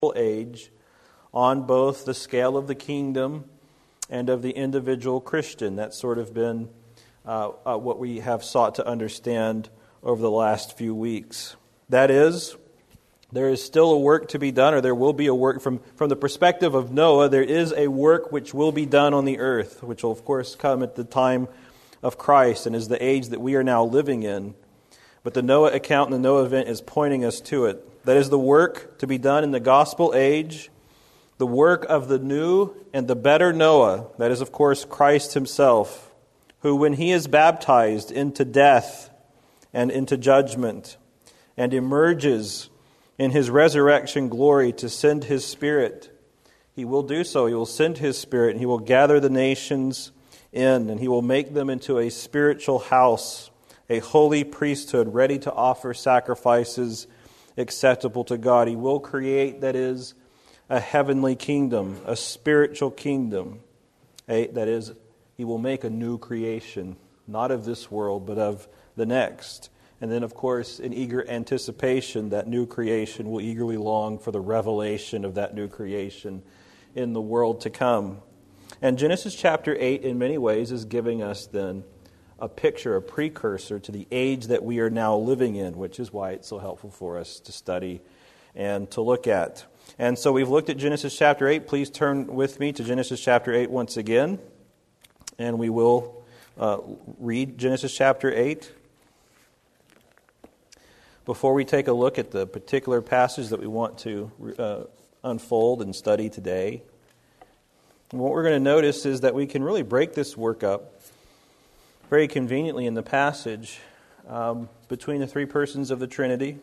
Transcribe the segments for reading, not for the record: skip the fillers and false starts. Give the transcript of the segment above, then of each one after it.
age on both the scale of the kingdom and of the individual Christian. That's sort of been what we have sought to understand over the last few weeks. That is, there is still a work to be done, or there will be a work from the perspective of Noah. There is a work which will be done on the earth, which will of course come at the time of Christ and is the age that we are now living in. But the Noah account and the Noah event is pointing us to it. That is the work to be done in the gospel age, the work of the new and the better Noah. That is, of course, Christ himself, who when he is baptized into death and into judgment and emerges in his resurrection glory to send his Spirit, he will do so. He will send his Spirit and he will gather the nations in, and he will make them into a spiritual house, a holy priesthood ready to offer sacrifices acceptable to God. He will create, that is, a heavenly kingdom, a spiritual kingdom. That is, he will make a new creation, not of this world, but of the next. And then, of course, in eager anticipation, that new creation will eagerly long for the revelation of that new creation in the world to come. And Genesis chapter 8, in many ways, is giving us then a picture, a precursor to the age that we are now living in, which is why it's so helpful for us to study and to look at. And so we've looked at Genesis chapter 8. Please turn with me to Genesis chapter 8 once again, and we will read Genesis chapter 8. Before we take a look at the particular passage that we want to unfold and study today, what we're going to notice is that we can really break this work up very conveniently in the passage between the three persons of the Trinity.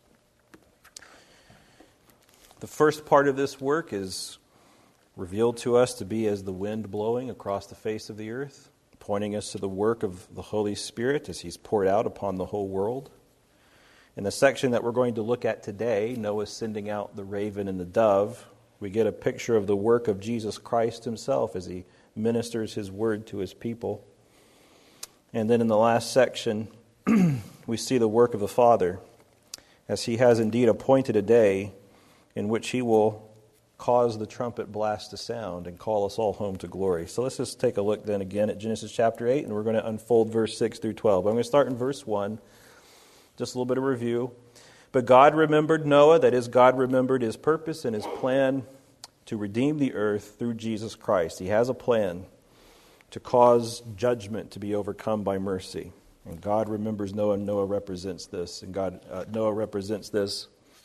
The first part of this work is revealed to us to be as the wind blowing across the face of the earth, pointing us to the work of the Holy Spirit as He's poured out upon the whole world. In the section that we're going to look at today, Noah sending out the raven and the dove, we get a picture of the work of Jesus Christ Himself as He ministers His word to His people. And then in the last section, we see the work of the Father, as He has indeed appointed a day in which He will cause the trumpet blast to sound and call us all home to glory. So let's just take a look then again at Genesis chapter 8, and we're going to unfold verse 6 through 12. I'm going to start in verse 1, just a little bit of review. But God remembered Noah, that is, God remembered His purpose and His plan to redeem the earth through Jesus Christ. He has a plan to cause judgment to be overcome by mercy. And God remembers Noah, and Noah represents this. And Noah represents this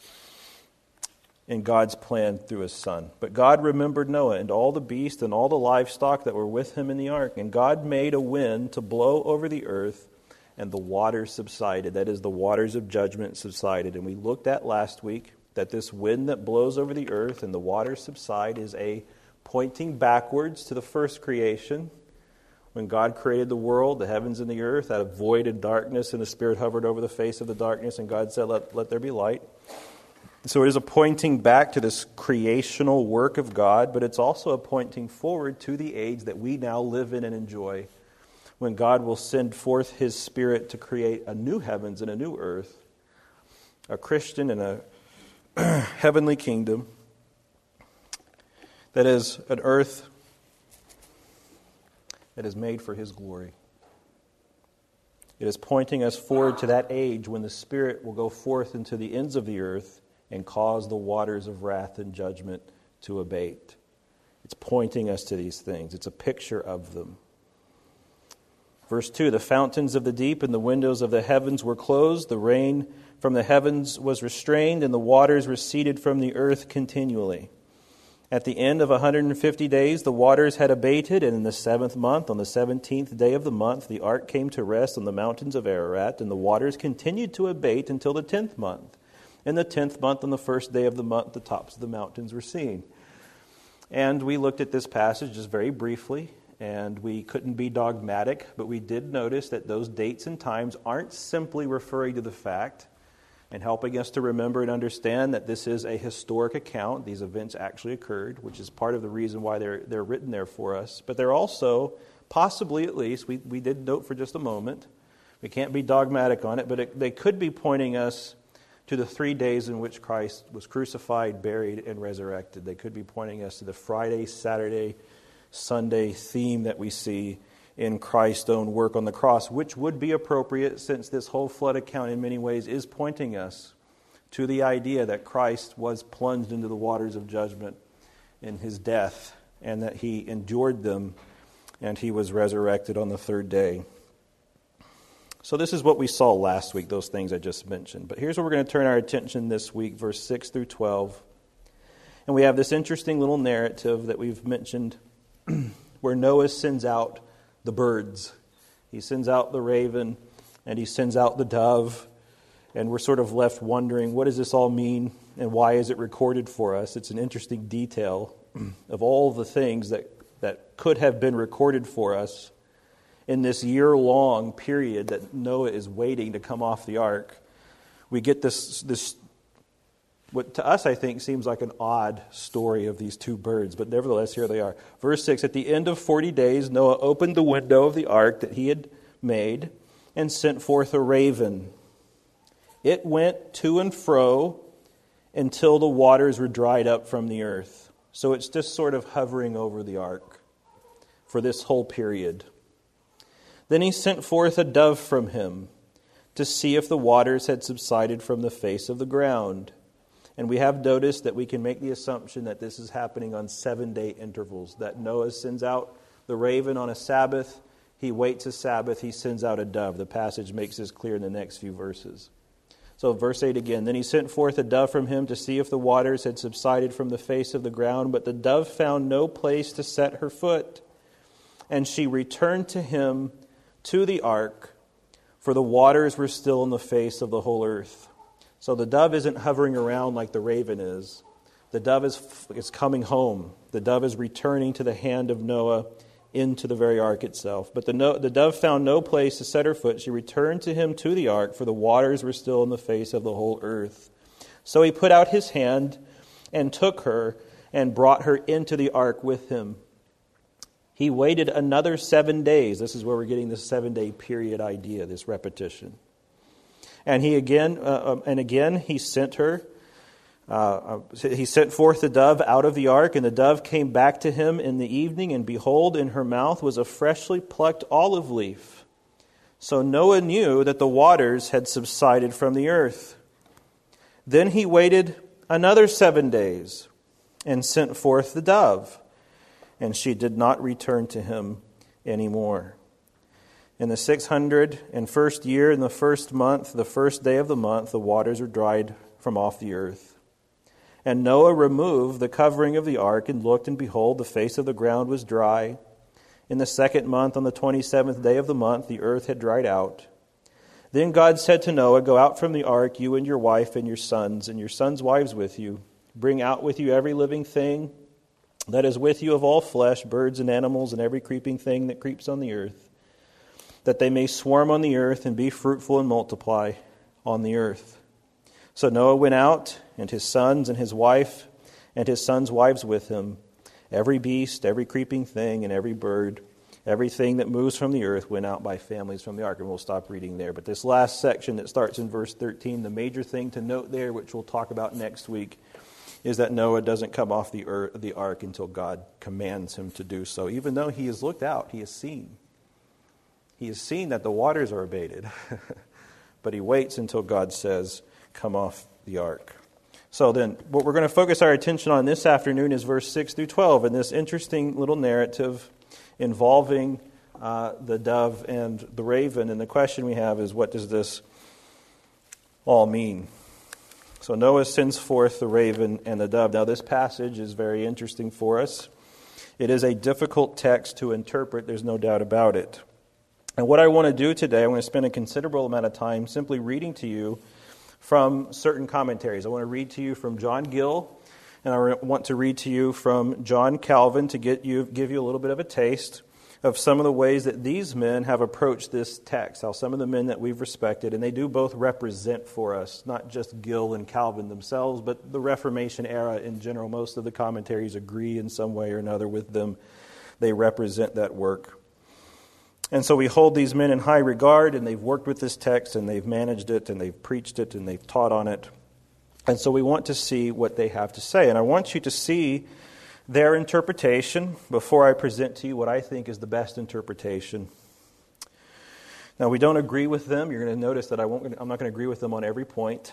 in God's plan through His Son. But God remembered Noah and all the beasts and all the livestock that were with him in the ark. And God made a wind to blow over the earth, and the waters subsided. That is, the waters of judgment subsided. And we looked at last week that this wind that blows over the earth and the waters subside is a pointing backwards to the first creation. When God created the world, the heavens and the earth, out of void and darkness, and the Spirit hovered over the face of the darkness, and God said, let there be light. So it is a pointing back to this creational work of God, but it's also a pointing forward to the age that we now live in and enjoy, when God will send forth His Spirit to create a new heavens and a new earth, a Christian and a heavenly kingdom, that is an earth that is made for His glory. It is pointing us forward to that age when the Spirit will go forth into the ends of the earth and cause the waters of wrath and judgment to abate. It's pointing us to these things. It's a picture of them. Verse 2, the fountains of the deep and the windows of the heavens were closed. The rain from the heavens was restrained, and the waters receded from the earth continually. At the end of 150 days, the waters had abated, and in the 7th month, on the 17th day of the month, the ark came to rest on the mountains of Ararat, and the waters continued to abate until the 10th month. In the 10th month, on the first day of the month, the tops of the mountains were seen. And we looked at this passage just very briefly, and we couldn't be dogmatic, but we did notice that those dates and times aren't simply referring to the fact and helping us to remember and understand that this is a historic account. These events actually occurred, which is part of the reason why they're written there for us. But they're also, possibly at least, we did note for just a moment, we can't be dogmatic on it, but they could be pointing us to the 3 days in which Christ was crucified, buried, and resurrected. They could be pointing us to the Friday, Saturday, Sunday theme that we see in Christ's own work on the cross, which would be appropriate since this whole flood account in many ways is pointing us to the idea that Christ was plunged into the waters of judgment in his death, and that he endured them, and he was resurrected on the third day. So this is what we saw last week, those things I just mentioned. But here's where we're going to turn our attention this week, verse 6 through 12. And we have this interesting little narrative that we've mentioned where Noah sends out the birds. He sends out the raven, and he sends out the dove. And we're sort of left wondering, what does this all mean, and why is it recorded for us? It's an interesting detail of all the things that could have been recorded for us in this year-long period that Noah is waiting to come off the ark. We get this what to us I think seems like an odd story of these two birds, but nevertheless here they are. Verse 6, at the end of 40 days, Noah opened the window of the ark that he had made and sent forth a raven. It went to and fro until the waters were dried up from the earth. So it's just sort of hovering over the ark for this whole period. Then he sent forth a dove from him to see if the waters had subsided from the face of the ground. And we have noticed that we can make the assumption that this is happening on 7-day intervals, that Noah sends out the raven on a Sabbath, he waits a Sabbath, he sends out a dove. The passage makes this clear in the next few verses. So verse 8 again, then he sent forth a dove from him to see if the waters had subsided from the face of the ground, but the dove found no place to set her foot. And she returned to him to the ark, for the waters were still in the face of the whole earth. So the dove isn't hovering around like the raven is. The dove is coming home. The dove is returning to the hand of Noah into the very ark itself. But the dove found no place to set her foot. She returned to him to the ark, for the waters were still in the face of the whole earth. So he put out his hand and took her and brought her into the ark with him. He waited another 7 days. This is where we're getting this 7-day period idea, this repetition. And again he sent her. He sent forth the dove out of the ark, and the dove came back to him in the evening, and behold, in her mouth was a freshly plucked olive leaf. So Noah knew that the waters had subsided from the earth. Then he waited another 7 days and sent forth the dove, and she did not return to him anymore. In the 601st year, in the first month, the first day of the month, the waters were dried from off the earth. And Noah removed the covering of the ark and looked, and behold, the face of the ground was dry. In the second month, on the 27th day of the month, the earth had dried out. Then God said to Noah, go out from the ark, you and your wife and your sons wives with you. Bring out with you every living thing that is with you of all flesh, birds and animals, and every creeping thing that creeps on the earth, that they may swarm on the earth and be fruitful and multiply on the earth. So Noah went out, and his sons and his wife and his sons' wives with him. Every beast, every creeping thing, and every bird, everything that moves from the earth went out by families from the ark. And we'll stop reading there. But this last section that starts in verse 13, the major thing to note there, which we'll talk about next week, is that Noah doesn't come off the ark until God commands him to do so. Even though he has looked out, he has seen. He has seen that the waters are abated. But he waits until God says, come off the ark. So then, what we're going to focus our attention on this afternoon is verse 6 through 12, and this interesting little narrative involving the dove and the raven. And the question we have is, what does this all mean? So Noah sends forth the raven and the dove. Now, this passage is very interesting for us. It is a difficult text to interpret, there's no doubt about it. And what I want to do today, I'm going to spend a considerable amount of time simply reading to you from certain commentaries. I want to read to you from John Gill, and I want to read to you from John Calvin to give you a little bit of a taste of some of the ways that these men have approached this text, how some of the men that we've respected, and they do both represent for us, not just Gill and Calvin themselves, but the Reformation era in general. Most of the commentaries agree in some way or another with them. They represent that work. And so we hold these men in high regard, and they've worked with this text, and they've managed it, and they've preached it, and they've taught on it. And so we want to see what they have to say. And I want you to see their interpretation before I present to you what I think is the best interpretation. Now, we don't agree with them. You're going to notice that I'm not going to agree with them on every point.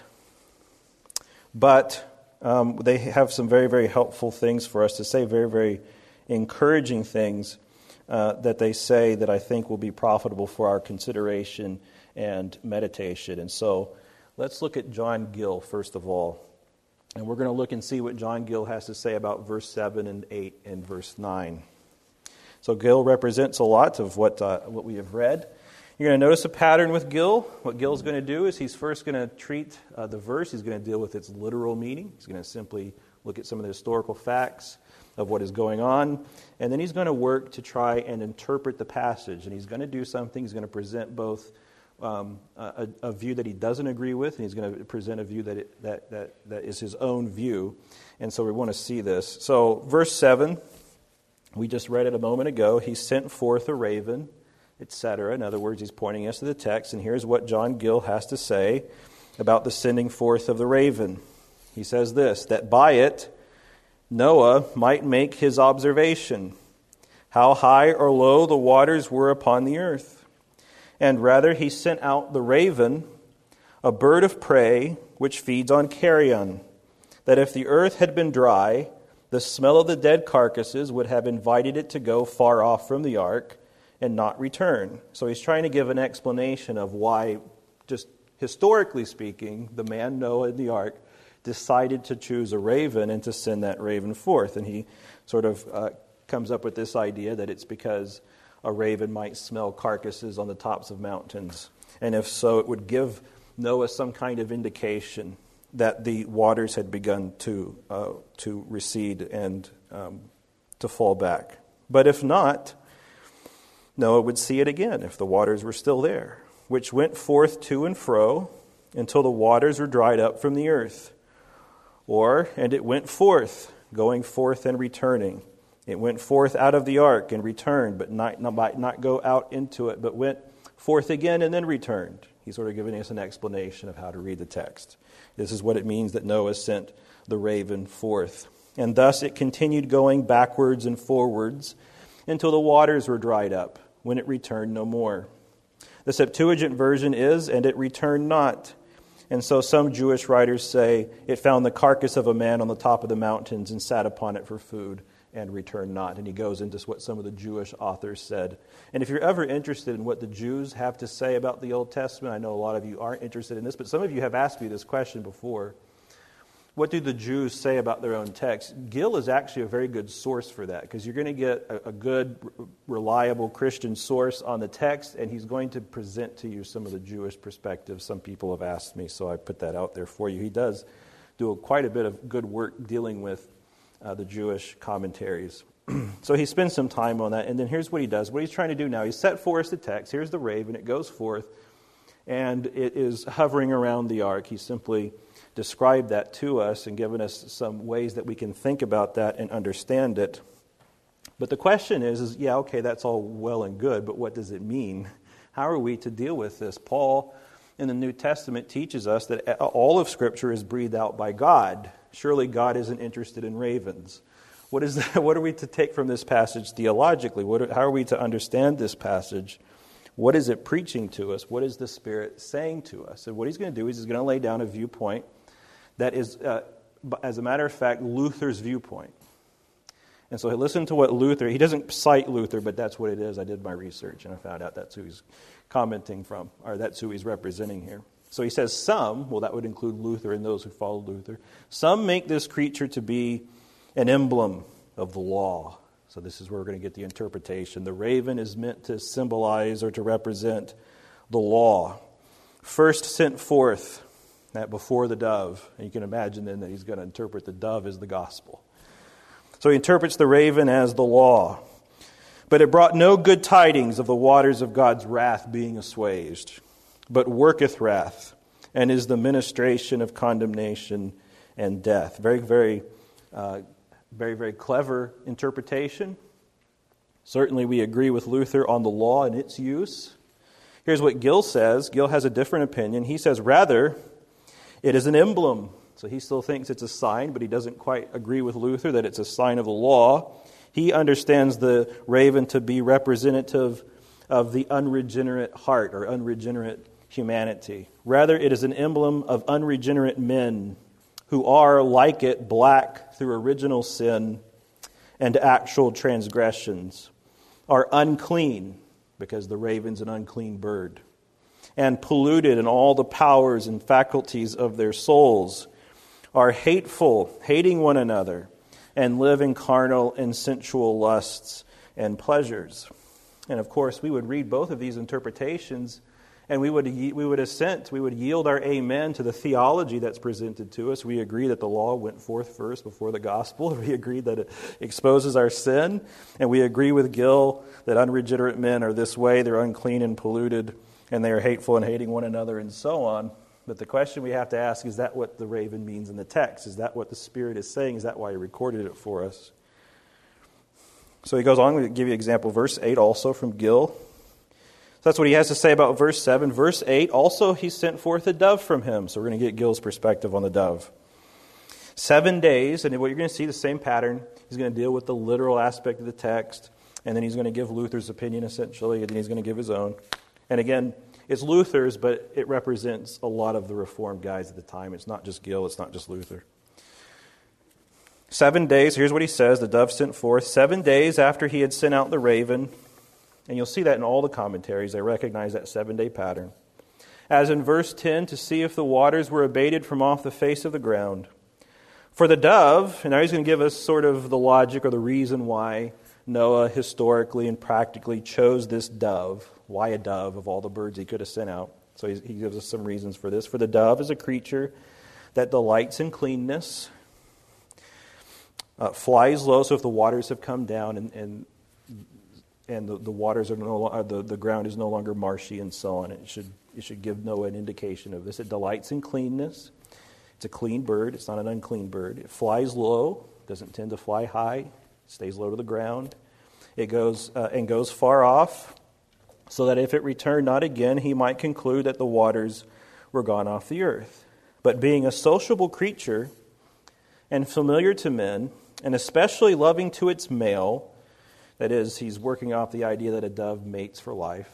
But they have some very, very helpful things for us to say, very, very encouraging things that they say that I think will be profitable for our consideration and meditation. And so let's look at John Gill, first of all. And we're going to look and see what John Gill has to say about verse 7 and 8 and verse 9. So Gill represents a lot of what we have read. You're going to notice a pattern with Gill. What Gill's going to do is he's first going to treat the verse. He's going to deal with its literal meaning. He's going to simply look at some of the historical facts of what is going on. And then he's going to work to try and interpret the passage. And he's going to do something. He's going to present both a view that he doesn't agree with, and he's going to present a view that is his own view. And so we want to see this. So verse 7, we just read it a moment ago. He sent forth a raven, etc. In other words, he's pointing us to the text. And here's what John Gill has to say about the sending forth of the raven. He says this, that by it Noah might make his observation, how high or low the waters were upon the earth. And rather he sent out the raven, a bird of prey, which feeds on carrion, that if the earth had been dry, the smell of the dead carcasses would have invited it to go far off from the ark and not return. So he's trying to give an explanation of why, just historically speaking, the man Noah in the ark decided to choose a raven and to send that raven forth. And he sort of comes up with this idea that it's because a raven might smell carcasses on the tops of mountains. And if so, it would give Noah some kind of indication that the waters had begun to recede and to fall back. But if not, Noah would see it again if the waters were still there, which went forth to and fro until the waters were dried up from the earth. And it went forth, going forth and returning. It went forth out of the ark and returned, but might not go out into it, but went forth again and then returned. He's sort of giving us an explanation of how to read the text. This is what it means that Noah sent the raven forth. And thus it continued going backwards and forwards until the waters were dried up, when it returned no more. The Septuagint version is, and it returned not. And so some Jewish writers say it found the carcass of a man on the top of the mountains and sat upon it for food and returned not. And he goes into what some of the Jewish authors said. And if you're ever interested in what the Jews have to say about the Old Testament, I know a lot of you aren't interested in this, but some of you have asked me this question before. What do the Jews say about their own text? Gill is actually a very good source for that, because you're going to get a good, reliable Christian source on the text, and he's going to present to you some of the Jewish perspectives. Some people have asked me, so I put that out there for you. He does do quite a bit of good work dealing with the Jewish commentaries. So he spends some time on that, and then here's what he does. What he's trying to do now, he set forth the text. Here's the raven. It goes forth, and it is hovering around the ark. He simply described that to us and given us some ways that we can think about that and understand it. But the question is, yeah, okay, that's all well and good, but what does it mean? How are we to deal with this? Paul in the New Testament teaches us that all of Scripture is breathed out by God. Surely God isn't interested in ravens. What is that? What are we to take from this passage theologically? How are we to understand this passage? What is it preaching to us? What is the Spirit saying to us? And what he's going to do is he's going to lay down a viewpoint that is, as a matter of fact, Luther's viewpoint. And so listen to what Luther, he doesn't cite Luther, but that's what it is. I did my research and I found out that's who he's commenting from, or that's who he's representing here. So he says some, well, that would include Luther and those who follow Luther, some make this creature to be an emblem of the law. So this is where we're going to get the interpretation. The raven is meant to symbolize or to represent the law. First sent forth, that before the dove. And you can imagine then that he's going to interpret the dove as the gospel. So he interprets the raven as the law. But it brought no good tidings of the waters of God's wrath being assuaged, but worketh wrath, and is the ministration of condemnation and death. Very, very clever interpretation. Certainly we agree with Luther on the law and its use. Here's what Gill says. Gill has a different opinion. He says, rather, it is an emblem. So he still thinks it's a sign, but he doesn't quite agree with Luther that it's a sign of the law. He understands the raven to be representative of the unregenerate heart or unregenerate humanity. Rather, it is an emblem of unregenerate men who are, like it, black through original sin and actual transgressions, are unclean, because the raven's an unclean bird, and polluted in all the powers and faculties of their souls, are hateful, hating one another, and live in carnal and sensual lusts and pleasures. And of course, we would read both of these interpretations, and we would assent, we would yield our amen to the theology that's presented to us. We agree that the law went forth first before the gospel. We agree that it exposes our sin. And we agree with Gill that unregenerate men are this way. They're unclean and polluted, and they are hateful and hating one another, and so on. But the question we have to ask, is that what the raven means in the text? Is that what the Spirit is saying? Is that why he recorded it for us? So he goes on to give you an example. Verse 8 also from Gill. So that's what he has to say about verse 7. Verse 8, also he sent forth a dove from him. So we're going to get Gill's perspective on the dove. 7 days, and what you're going to see, the same pattern. He's going to deal with the literal aspect of the text, and then he's going to give Luther's opinion, essentially, and then he's going to give his own. And again, it's Luther's, but it represents a lot of the Reformed guys at the time. It's not just Gill, it's not just Luther. 7 days, here's what he says, the dove sent forth. 7 days after he had sent out the raven, and you'll see that in all the commentaries. They recognize that 7-day pattern. As in verse 10, to see if the waters were abated from off the face of the ground. For the dove, and now he's going to give us sort of the logic or the reason why Noah historically and practically chose this dove. Why a dove of all the birds he could have sent out? So he gives us some reasons for this. For the dove is a creature that delights in cleanness, flies low, so if the waters have come down and the waters are the ground is no longer marshy and so on. It should give Noah an indication of this. It delights in cleanness. It's a clean bird. It's not an unclean bird. It flies low. Doesn't tend to fly high. It stays low to the ground. It goes far off, so that if it returned not again, he might conclude that the waters were gone off the earth. But being a sociable creature and familiar to men, and especially loving to its male, that is, he's working off the idea that a dove mates for life.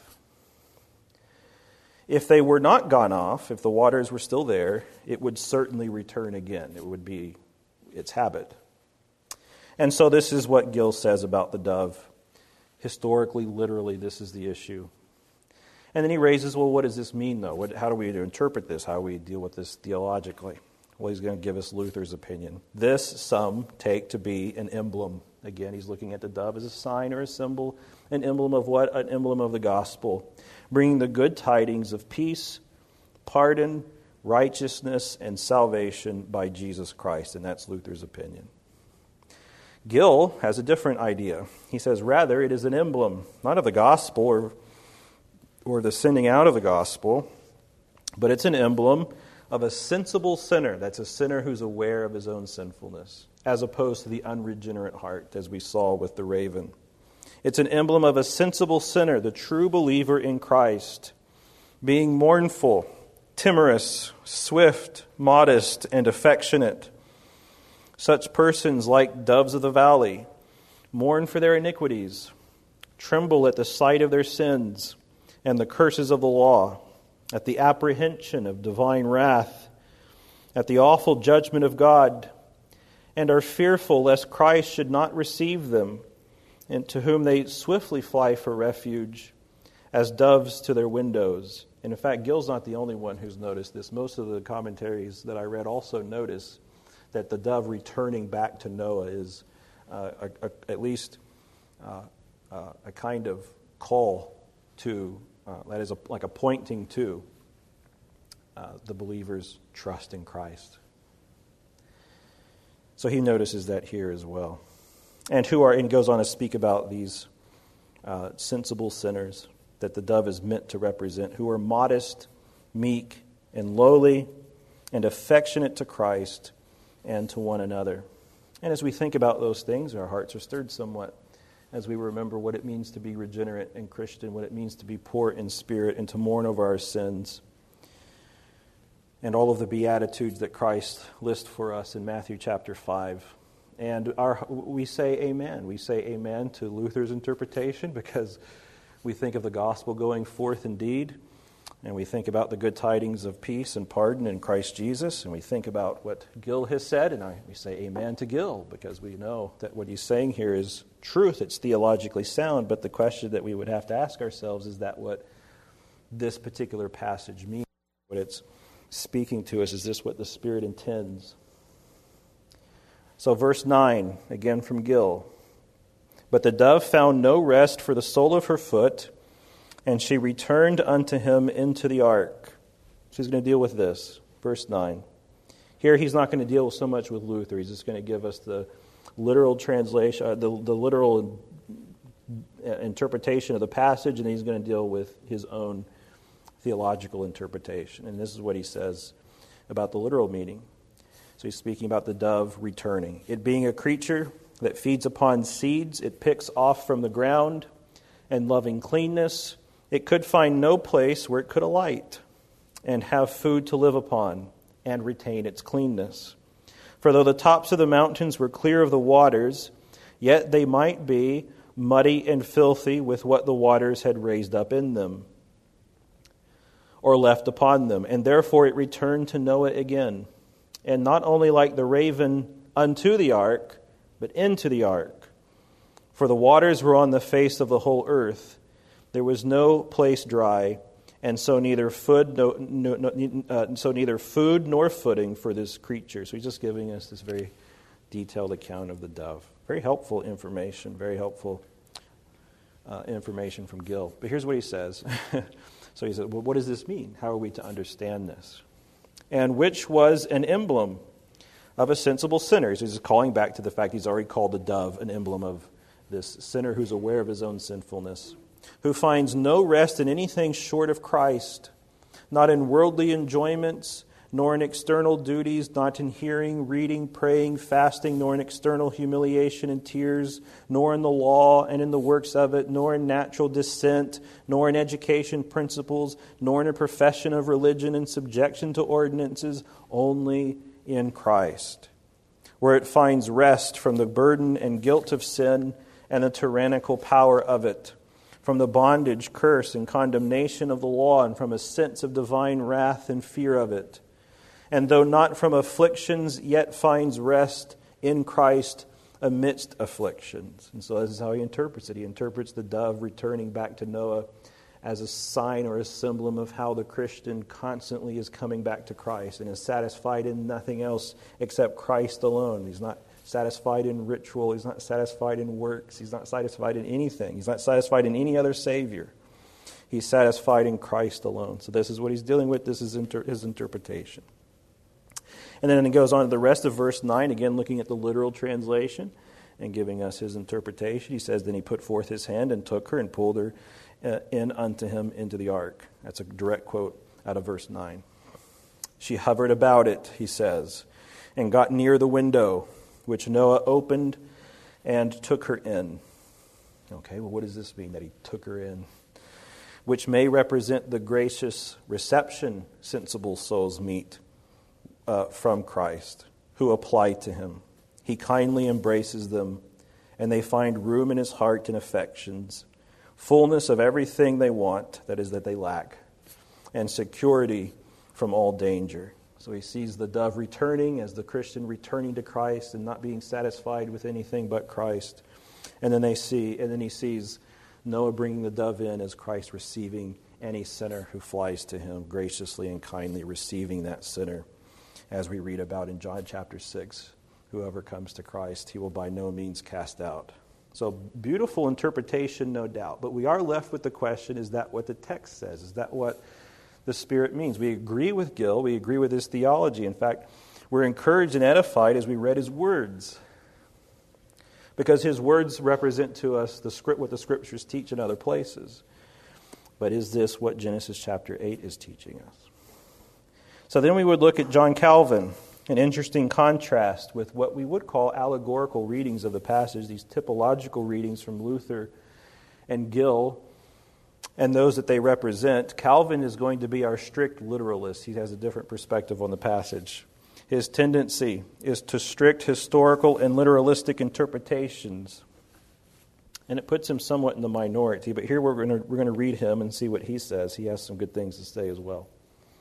If they were not gone off, if the waters were still there, it would certainly return again. It would be its habit. And so this is what Gill says about the dove. Historically, literally, this is the issue. And then he raises, well, what does this mean, though? How do we interpret this? How do we deal with this theologically? Well, he's going to give us Luther's opinion. This, some take to be an emblem. Again, he's looking at the dove as a sign or a symbol. An emblem of what? An emblem of the gospel. Bringing the good tidings of peace, pardon, righteousness, and salvation by Jesus Christ. And that's Luther's opinion. Gill has a different idea. He says, rather, it is an emblem, not of the gospel or the sending out of the gospel, but it's an emblem of a sensible sinner. That's a sinner who's aware of his own sinfulness, as opposed to the unregenerate heart, as we saw with the raven. It's an emblem of a sensible sinner, the true believer in Christ, being mournful, timorous, swift, modest, and affectionate. Such persons, like doves of the valley, mourn for their iniquities, tremble at the sight of their sins and the curses of the law, at the apprehension of divine wrath, at the awful judgment of God, and are fearful lest Christ should not receive them, and to whom they swiftly fly for refuge, as doves to their windows. And in fact, Gill's not the only one who's noticed this. Most of the commentaries that I read also notice that the dove returning back to Noah is at least a kind of call to, that is like a pointing to the believer's trust in Christ. So he notices that here as well. And goes on to speak about these sensible sinners that the dove is meant to represent, who are modest, meek, and lowly, and affectionate to Christ and to one another. And as we think about those things, our hearts are stirred somewhat. as we remember what it means to be regenerate and Christian, what it means to be poor in spirit and to mourn over our sins, and all of the Beatitudes that Christ lists for us in Matthew chapter 5. And we say amen. We say amen to Luther's interpretation because we think of the gospel going forth indeed, and we think about the good tidings of peace and pardon in Christ Jesus, and we think about what Gill has said, and we say amen to Gill because we know that what he's saying here is truth. It's theologically sound, but the question that we would have to ask ourselves is that what this particular passage means, what it's speaking to us, is this what the Spirit intends? So verse 9, again from Gill. But the dove found no rest for the sole of her foot, and she returned unto him into the ark. She's going to deal with this. Verse 9. Here he's not going to deal so much with Luther. He's just going to give us the literal translation, the literal interpretation of the passage, and he's going to deal with his own theological interpretation. And this is what he says about the literal meaning. So he's speaking about the dove returning. It being a creature that feeds upon seeds it picks off from the ground, and loving cleanness, it could find no place where it could alight and have food to live upon and retain its cleanness. For though the tops of the mountains were clear of the waters, yet they might be muddy and filthy with what the waters had raised up in them or left upon them. And therefore it returned to Noah again. And not only like the raven unto the ark, but into the ark. For the waters were on the face of the whole earth. There was no place dry, and so neither food nor footing for this creature. So he's just giving us this very detailed account of the dove. Very helpful information, very helpful information from Gill. But here's what he says. So he said, well, what does this mean? How are we to understand this? And which was an emblem of a sensible sinner. So he's calling back to the fact he's already called the dove an emblem of this sinner who's aware of his own sinfulness, who finds no rest in anything short of Christ, not in worldly enjoyments, nor in external duties, not in hearing, reading, praying, fasting, nor in external humiliation and tears, nor in the law and in the works of it, nor in natural descent, nor in education principles, nor in a profession of religion and subjection to ordinances, only in Christ, where it finds rest from the burden and guilt of sin and the tyrannical power of it, from the bondage, curse, and condemnation of the law, and from a sense of divine wrath and fear of it. And though not from afflictions, yet finds rest in Christ amidst afflictions. And so this is how he interprets it. He interprets the dove returning back to Noah as a sign or a symbol of how the Christian constantly is coming back to Christ and is satisfied in nothing else except Christ alone. He's not satisfied in ritual. He's not satisfied in works. He's not satisfied in anything. He's not satisfied in any other Savior. He's satisfied in Christ alone. So this is what he's dealing with. This is his interpretation. And then he goes on to the rest of verse 9, again looking at the literal translation and giving us his interpretation. He says, then he put forth his hand and took her and pulled her in unto him into the ark. That's a direct quote out of verse 9. She hovered about it, he says, and got near the window, which Noah opened and took her in. Okay, well, what does this mean that he took her in? Which may represent the gracious reception sensible souls meet from Christ, who apply to him. He kindly embraces them, and they find room in his heart and affections, fullness of everything they want, that is, that they lack, and security from all danger. So he sees the dove returning as the Christian returning to Christ and not being satisfied with anything but Christ. And then he sees Noah bringing the dove in as Christ receiving any sinner who flies to him, graciously and kindly receiving that sinner. As we read about in John chapter 6, whoever comes to Christ, he will by no means cast out. So beautiful interpretation, no doubt. But we are left with the question, is that what the text says? Is that what the Spirit means? We agree with Gill. We agree with his theology. In fact, we're encouraged and edified as we read his words, because his words represent to us what the Scriptures teach in other places. But is this what Genesis chapter 8 is teaching us? So then we would look at John Calvin, An interesting contrast with what we would call allegorical readings of the passage, these typological readings from Luther and Gill, and those that they represent. Calvin is going to be our strict literalist. He has a different perspective on the passage. His tendency is to strict historical and literalistic interpretations. And it puts him somewhat in the minority. But here we're going to read him and see what he says. He has some good things to say as well.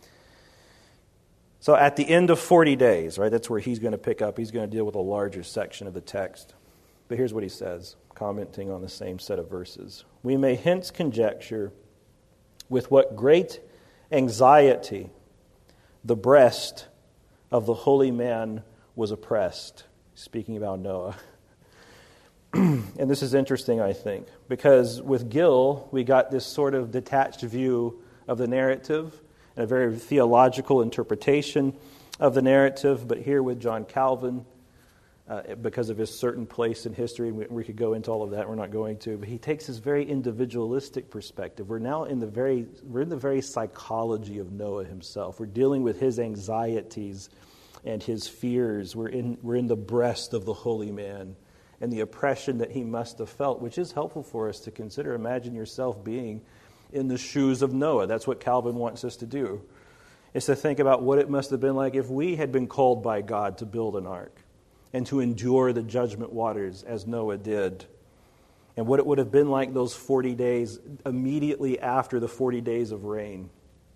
So at the end of 40 days, right, that's where he's going to pick up. He's going to deal with a larger section of the text. But here's what he says, commenting on the same set of verses. We may hence conjecture with what great anxiety the breast of the holy man was oppressed. Speaking about Noah. And this is interesting, I think, because with Gill, we got this sort of detached view of the narrative and a very theological interpretation of the narrative. But here with John Calvin, because of his certain place in history, and we could go into all of that, we're not going to, but he takes this very individualistic perspective. We're now in the very psychology of Noah himself. We're dealing with his anxieties and his fears. We're in the breast of the holy man and the oppression that he must have felt, which is helpful for us to consider. Imagine yourself being in the shoes of Noah. That's what Calvin wants us to do, is to think about what it must have been like if we had been called by God to build an ark and to endure the judgment waters as Noah did, and what it would have been like those 40 days immediately after the 40 days of rain,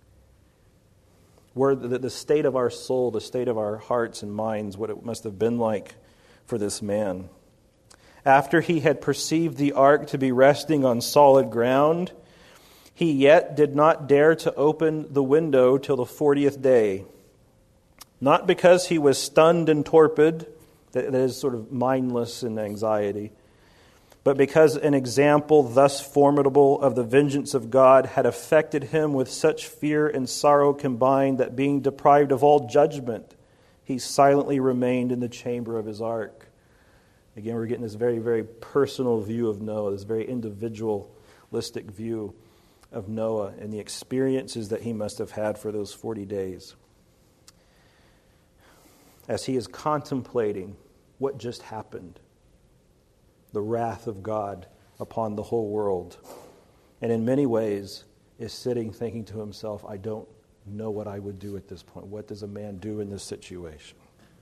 where the state of our soul, the state of our hearts and minds, what it must have been like for this man. After he had perceived the ark to be resting on solid ground, he yet did not dare to open the window till the 40th day. Not because he was stunned and torpid, that is sort of mindless in anxiety, but because an example thus formidable of the vengeance of God had affected him with such fear and sorrow combined that being deprived of all judgment, he silently remained in the chamber of his ark. Again, we're getting this very, very personal view of Noah, this very individualistic view of Noah and the experiences that he must have had for those 40 days. As he is contemplating what just happened, the wrath of God upon the whole world, and in many ways is sitting thinking to himself, I don't know what I would do at this point. What does a man do in this situation?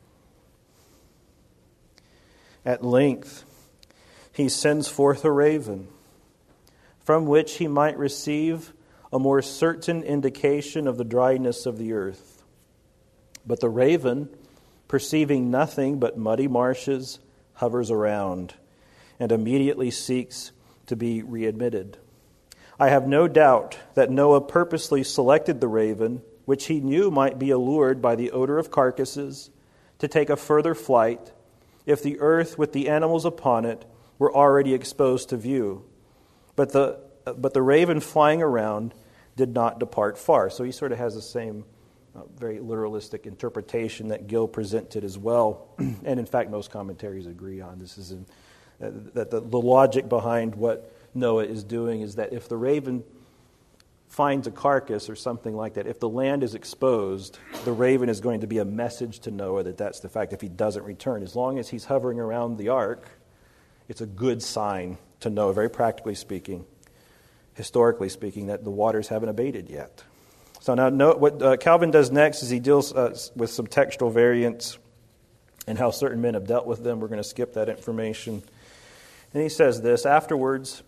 At length, he sends forth a raven, from which he might receive a more certain indication of the dryness of the earth. But the raven, perceiving nothing but muddy marshes, hovers around, and immediately seeks to be readmitted. I have no doubt that Noah purposely selected the raven, which he knew might be allured by the odor of carcasses, to take a further flight, if the earth with the animals upon it were already exposed to view. But the raven flying around did not depart far. So he sort of has the same very literalistic interpretation that Gill presented as well. And in fact, most commentaries agree on this. That the logic behind what Noah is doing is that if the raven finds a carcass or something like that, if the land is exposed, the raven is going to be a message to Noah that that's the fact if he doesn't return. As long as he's hovering around the ark, it's a good sign to Noah, very practically speaking, historically speaking, that the waters haven't abated yet. So now what Calvin does next is he deals with some textual variants and how certain men have dealt with them. We're going to skip that information. And he says this, afterwards,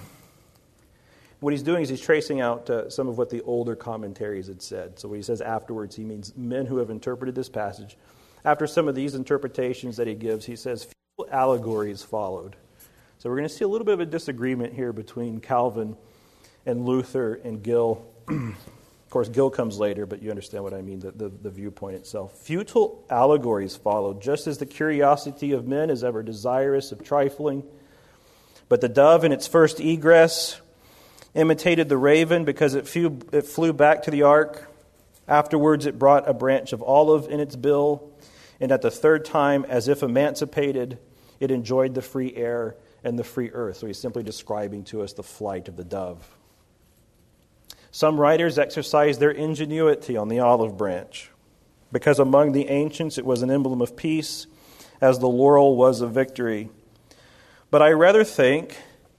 what he's doing is he's tracing out some of what the older commentaries had said. So when he says afterwards, he means men who have interpreted this passage. After some of these interpretations that he gives, he says few allegories followed. So we're going to see a little bit of a disagreement here between Calvin and Luther and Gill. Of course, Gill comes later, but you understand what I mean, the viewpoint itself. Futile allegories followed, just as the curiosity of men is ever desirous of trifling. But the dove in its first egress imitated the raven because it flew back to the ark. Afterwards it brought a branch of olive in its bill, and at the third time, as if emancipated, it enjoyed the free air and the free earth. So he's simply describing to us the flight of the dove. Some writers exercise their ingenuity on the olive branch. because among the ancients it was an emblem of peace, as the laurel was of victory. But I rather think,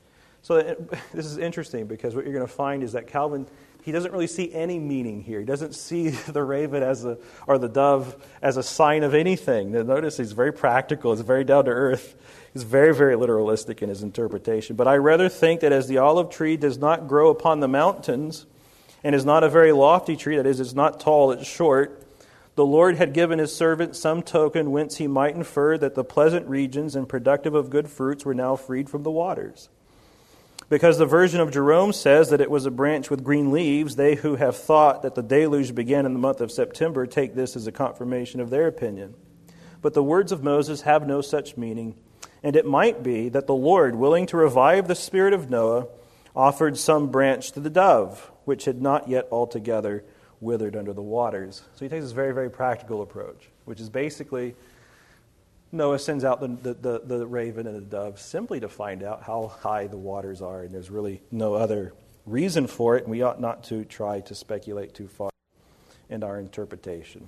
this is interesting, because what you're going to find is that Calvin, he doesn't really see any meaning here. He doesn't see the raven or the dove as a sign of anything. Notice he's very practical. He's very down to earth. He's very, very literalistic in his interpretation. But I rather think that as the olive tree does not grow upon the mountains and is not a very lofty tree, that is, it's not tall, it's short, the Lord had given his servant some token whence he might infer that the pleasant regions and productive of good fruits were now freed from the waters. Because the version of Jerome says that it was a branch with green leaves, they who have thought that the deluge began in the month of September take this as a confirmation of their opinion. But the words of Moses have no such meaning, and it might be that the Lord, willing to revive the spirit of Noah, offered some branch to the dove, which had not yet altogether withered under the waters. So he takes this very, very practical approach, which is basically Noah sends out the raven and the dove simply to find out how high the waters are, and there's really no other reason for it, and we ought not to try to speculate too far in our interpretation.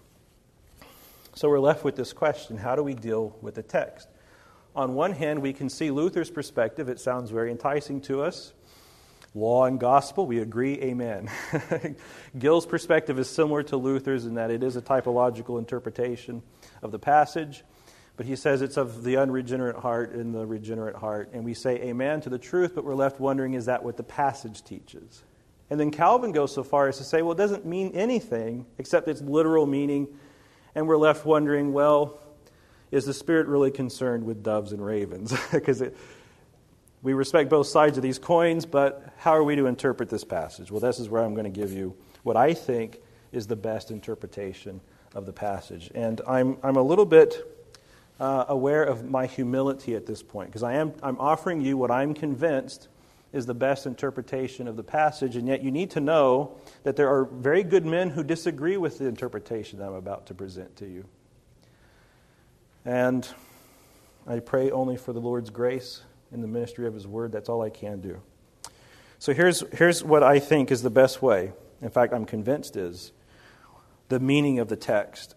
So we're left with this question: how do we deal with the text? On one hand, we can see Luther's perspective. It sounds very enticing to us. Law and gospel, we agree, amen. Gill's perspective is similar to Luther's in that it is a typological interpretation of the passage, but he says it's of the unregenerate heart and the regenerate heart, and we say amen to the truth, but we're left wondering, is that what the passage teaches? And then Calvin goes so far as to say, well, it doesn't mean anything except its literal meaning, and we're left wondering, well, is the Spirit really concerned with doves and ravens? Because we respect both sides of these coins, but how are we to interpret this passage? Well, this is where I'm going to give you what I think is the best interpretation of the passage. And I'm a little bit aware of my humility at this point, because I'm offering you what I'm convinced is the best interpretation of the passage, and yet you need to know that there are very good men who disagree with the interpretation I'm about to present to you. And I pray only for the Lord's grace in the ministry of His Word. That's all I can do. So here's what I think is the best way. In fact, I'm convinced is the meaning of the text.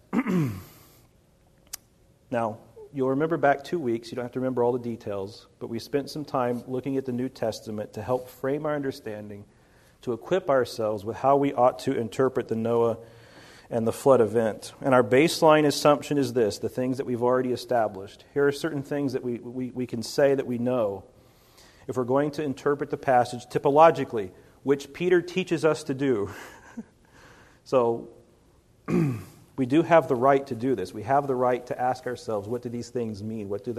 Now, you'll remember back 2 weeks. You don't have to remember all the details, but we spent some time looking at the New Testament to help frame our understanding, to equip ourselves with how we ought to interpret the Noah and the flood event. And our baseline assumption is this, the things that we've already established. Here are certain things that we can say that we know if we're going to interpret the passage typologically, which Peter teaches us to do. So we do have the right to do this. We have the right to ask ourselves, what do these things mean? What do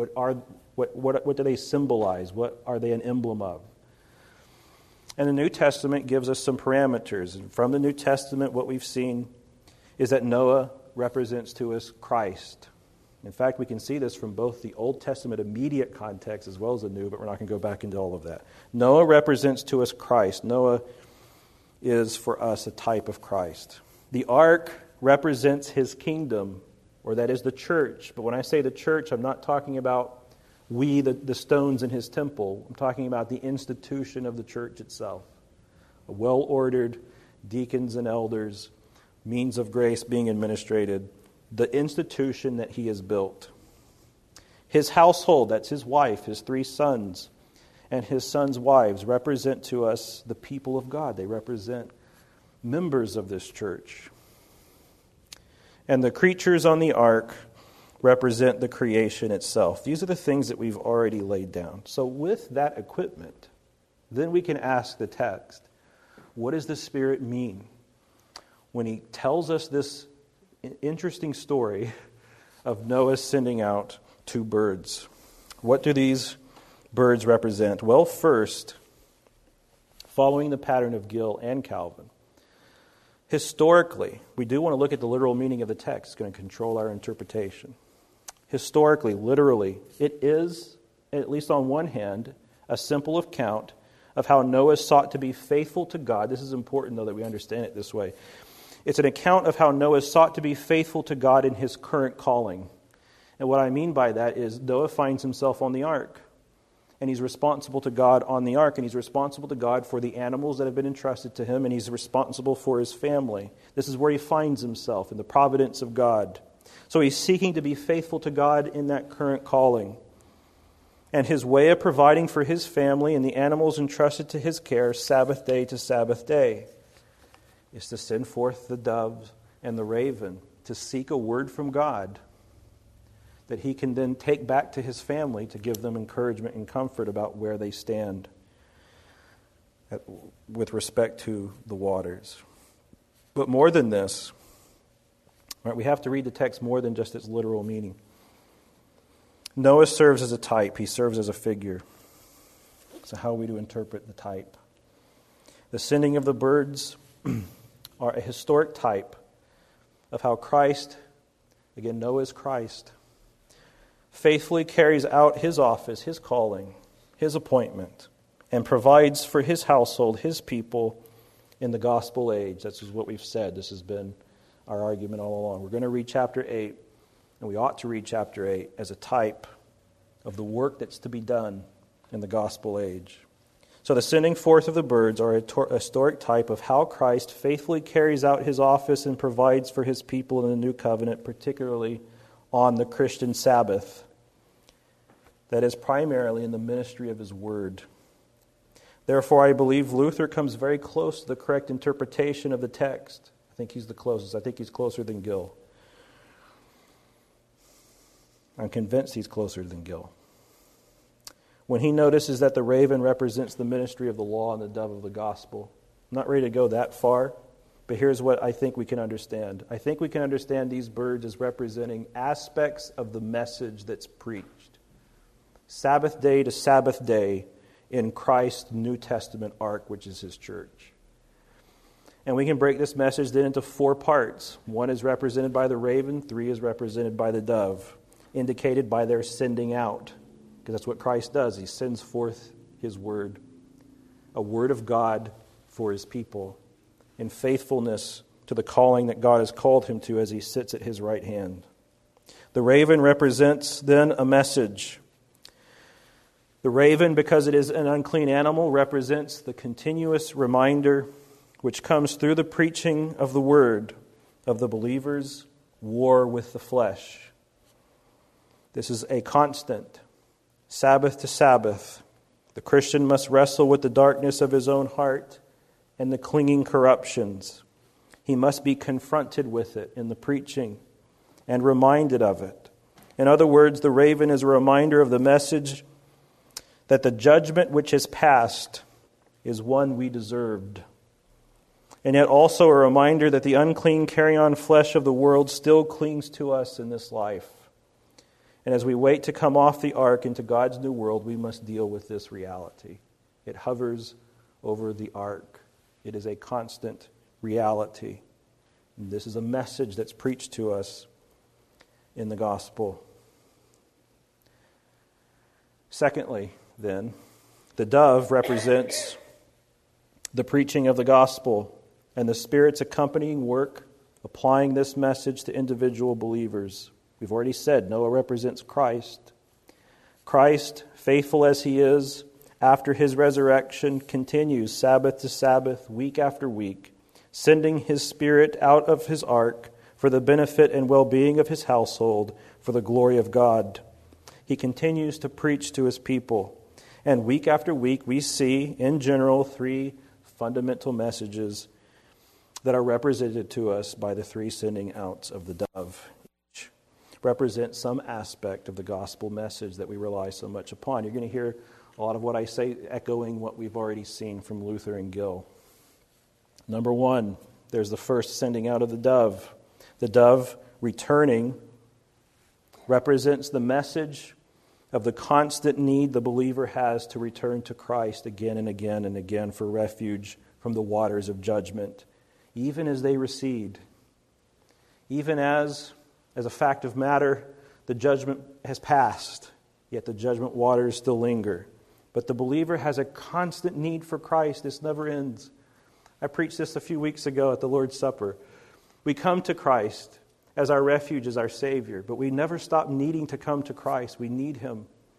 they symbolize? What are they an emblem of? And the New Testament gives us some parameters. And from the New Testament, what we've seen is that Noah represents to us Christ. In fact, we can see this from both the Old Testament immediate context as well as the New, but we're not going to go back into all of that. Noah represents to us Christ. Noah is for us a type of Christ. The ark represents His kingdom, or that is the church. But when I say the church, I'm not talking about the stones in His temple. I'm talking about the institution of the church itself. A well-ordered deacons and elders, means of grace being administrated, the institution that He has built. His household, that's His wife, His 3 sons, and His sons' wives represent to us the people of God. They represent members of this church. And the creatures on the ark represent the creation itself. These are the things that we've already laid down. So with that equipment, then we can ask the text, what does the Spirit mean when He tells us this interesting story of Noah sending out 2 birds? What do these birds represent? Well, first, following the pattern of Gill and Calvin, historically, we do want to look at the literal meaning of the text. It's going to control our interpretation. Historically, literally, it is, at least on one hand, a simple account of how Noah sought to be faithful to God. This is important, though, that we understand it this way. It's an account of how Noah sought to be faithful to God in his current calling. And what I mean by that is Noah finds himself on the ark. and he's responsible to God on the ark, and he's responsible to God for the animals that have been entrusted to him, and he's responsible for his family. This is where he finds himself, in the providence of God. So he's seeking to be faithful to God in that current calling. And his way of providing for his family and the animals entrusted to his care, Sabbath day to Sabbath day, is to send forth the dove and the raven to seek a word from God that he can then take back to his family to give them encouragement and comfort about where they stand with respect to the waters. But more than this, right, we have to read the text more than just its literal meaning. Noah serves as a type. He serves as a figure. So how are we to interpret the type? The sending of the birds are a historic type of how Christ, again, Noah's Christ, faithfully carries out his office, his calling, his appointment, and provides for his household, his people, in the gospel age. That's what we've said. This has been our argument all along. We're going to read chapter 8, and we ought to read chapter 8 as a type of the work that's to be done in the gospel age. So the sending forth of the birds are a historic type of how Christ faithfully carries out his office and provides for his people in the new covenant, particularly on the Christian Sabbath. That is primarily in the ministry of his word. Therefore, I believe Luther comes very close to the correct interpretation of the text. I think he's the closest. I think he's closer than Gill. I'm convinced he's closer than Gill. When he notices that the raven represents the ministry of the law and the dove of the gospel. I'm not ready to go that far, but here's what I think we can understand. I think we can understand these birds as representing aspects of the message that's preached. Sabbath day to Sabbath day in Christ's New Testament ark, which is his church. And we can break this message then into 4 parts. 1 is represented by the raven, 3 is represented by the dove, indicated by their sending out. Because that's what Christ does. He sends forth his word, a word of God for his people, in faithfulness to the calling that God has called him to as he sits at his right hand. The raven represents then a message. The raven, because it is an unclean animal, represents the continuous reminder which comes through the preaching of the word of the believer's war with the flesh. This is a constant. Sabbath to Sabbath, the Christian must wrestle with the darkness of his own heart and the clinging corruptions. He must be confronted with it in the preaching and reminded of it. In other words, the raven is a reminder of the message that the judgment which has passed is one we deserved. And yet also a reminder that the unclean carrion flesh of the world still clings to us in this life. And as we wait to come off the ark into God's new world, we must deal with this reality. It hovers over the ark. It is a constant reality. And this is a message that's preached to us in the gospel. Secondly, then, the dove represents the preaching of the gospel and the Spirit's accompanying work, applying this message to individual believers. We've already said Noah represents Christ. Christ, faithful as he is, after his resurrection, continues Sabbath to Sabbath, week after week, sending his Spirit out of his ark for the benefit and well-being of his household, for the glory of God. He continues to preach to his people. And week after week, we see, in general, 3 fundamental messages that are represented to us by the 3 sending outs of the dove. Each represents some aspect of the gospel message that we rely so much upon. You're going to hear a lot of what I say echoing what we've already seen from Luther and Gill. Number 1, there's the first sending out of the dove. The dove returning represents the message of the constant need the believer has to return to Christ again and again and again for refuge from the waters of judgment, even as they recede. Even as a fact of matter, the judgment has passed, yet the judgment waters still linger. But the believer has a constant need for Christ. This never ends. I preached this a few weeks ago at the Lord's Supper. We come to Christ as our refuge, as our Savior, but we never stop needing to come to Christ. We need Him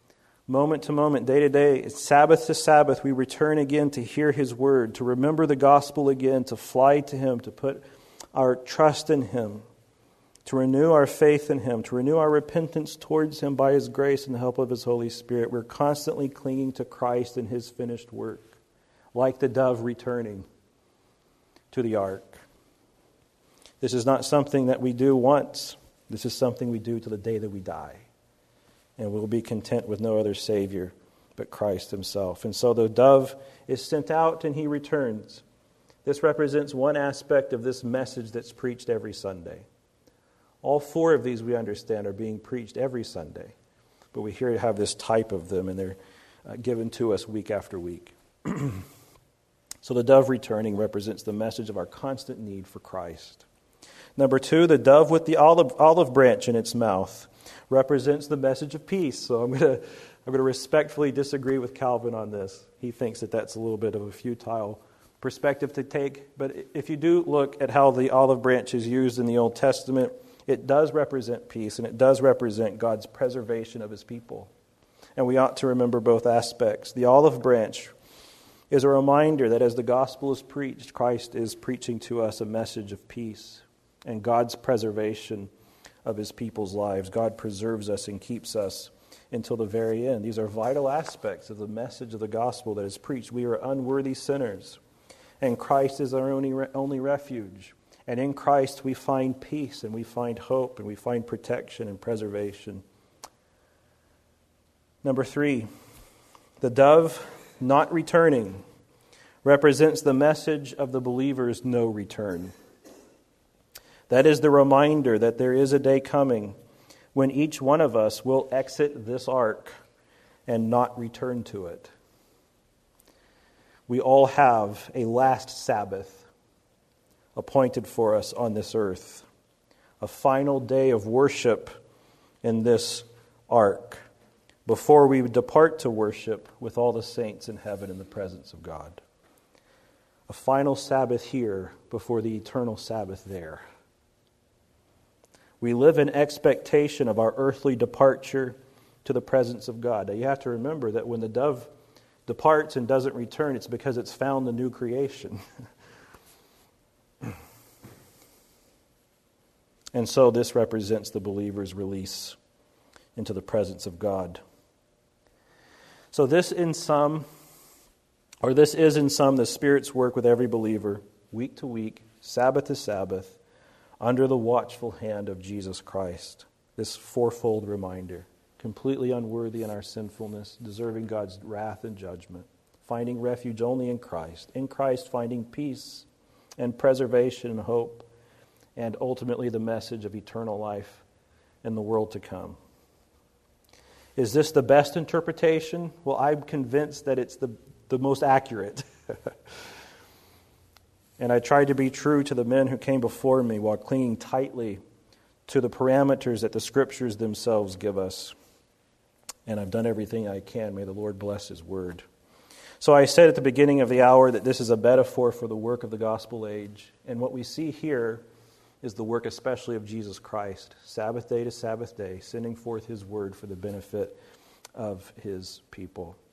Moment to moment, day to day, Sabbath to Sabbath, we return again to hear His word, to remember the gospel again, to fly to Him, to put our trust in Him, to renew our faith in Him, to renew our repentance towards Him by His grace and the help of His Holy Spirit. We're constantly clinging to Christ and His finished work, like the dove returning to the ark. This is not something that we do once. This is something we do to the day that we die. And we'll be content with no other Savior but Christ Himself. And so the dove is sent out and He returns. This represents one aspect of this message that's preached every Sunday. All four of these, we understand, are being preached every Sunday. But we here have this type of them, and they're given to us week after week. So the dove returning represents the message of our constant need for Christ. Number two, the dove with the olive branch in its mouth represents the message of peace. So I'm going to respectfully disagree with Calvin on this. He thinks that that's a little bit of a futile perspective to take. But if you do look at how the olive branch is used in the Old Testament, it does represent peace, and it does represent God's preservation of His people. And we ought to remember both aspects. The olive branch is a reminder that as the gospel is preached, Christ is preaching to us a message of peace and God's preservation of His people's lives. God preserves us and keeps us until the very end. These are vital aspects of the message of the gospel that is preached. We are unworthy sinners, and Christ is our only refuge. And in Christ we find peace, and we find hope, and we find protection and preservation. Number three, the dove not returning represents the message of the believer's no return. That is the reminder that there is a day coming when each one of us will exit this ark and not return to it. We all have a last Sabbath appointed for us on this earth, a final day of worship in this ark, before we depart to worship with all the saints in heaven in the presence of God. A final Sabbath here before the eternal Sabbath there. We live in expectation of our earthly departure to the presence of God. Now you have to remember that when the dove departs and doesn't return, it's because it's found the new creation. And so this represents the believer's release into the presence of God. So this is in sum the Spirit's work with every believer, week to week, Sabbath to Sabbath, under the watchful hand of Jesus Christ. This fourfold reminder, completely unworthy in our sinfulness, deserving God's wrath and judgment, finding refuge only in Christ finding peace and preservation and hope, and ultimately the message of eternal life in the world to come. Is this the best interpretation? Well, I'm convinced that it's the most accurate. And I tried to be true to the men who came before me while clinging tightly to the parameters that the Scriptures themselves give us. And I've done everything I can. May the Lord bless His word. So I said at the beginning of the hour that this is a metaphor for the work of the gospel age. And what we see here is the work especially of Jesus Christ, Sabbath day to Sabbath day, sending forth His word for the benefit of His people.